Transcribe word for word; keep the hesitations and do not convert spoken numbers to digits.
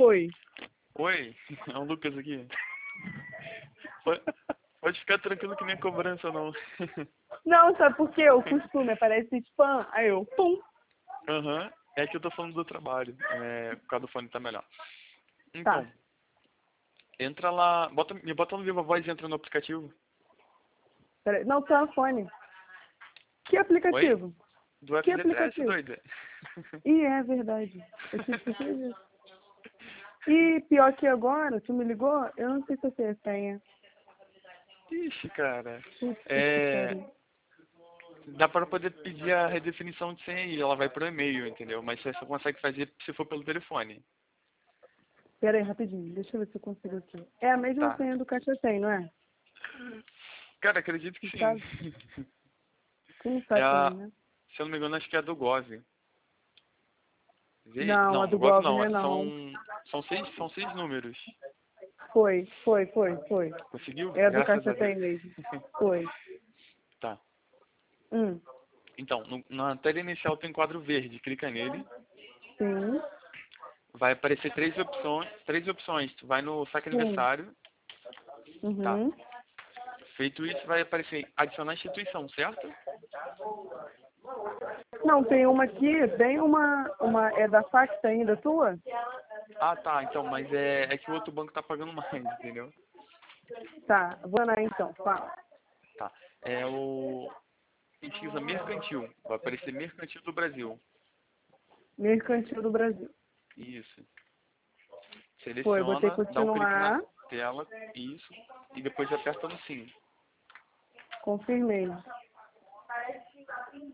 Foi. Oi, é o Lucas aqui. Pode, pode ficar tranquilo que nem cobrança não. Não, sabe por quê? O costume aparece spam, aí eu, pum. Aham, uhum. É que eu tô falando do trabalho, é, por causa do fone tá melhor. Então, Tá. entra lá, bota, me bota no Viva Voz e entra no aplicativo. Peraí. Não, telefone. Que Oi? aplicativo? Do Que F G T S, aplicativo? doida. Ih, é verdade. Eu tinha esquecido disso. E pior que agora, tu me ligou, eu não sei se eu sei a senha. Ixi, cara. Puta que É, pariu. dá para poder pedir a redefinição de senha e ela vai pro e-mail, entendeu? Mas você só consegue fazer se for pelo telefone. Pera aí, rapidinho. Deixa eu ver se eu consigo aqui. É a mesma Tá. senha do Caixa Tem, não é? Cara, acredito que Tu sim. sabe? Tu não É sabe a, também, né? se eu não me engano, acho que é a do Gov. Vê? Não, a Não, do do Gov Gov, não. né, é- não. São, são, seis, são seis números. Foi, foi, foi, foi. Conseguiu? É a do Graças Caixa a Tem Deus. mesmo. Foi. Tá. Hum. Então, no- na tela inicial tem um quadro verde. Clica nele. Sim. Vai aparecer três opções. Três opções. Tu vai no saque Sim. aniversário. Tá. Uhum. Feito isso, vai aparecer adicionar instituição, certo? Não, tem uma aqui, tem uma, uma, é da Facta ainda, tua? Ah, tá. Então, mas é, é que o outro banco tá pagando mais, entendeu? Tá, vou lá então, fala. Tá. É o... Pesquisa mercantil. Vai aparecer mercantil do Brasil. Mercantil do Brasil. Isso. Foi, botei Seleciona, dá um clique na continuar, tela, isso, e depois aperta no sim. confirmei.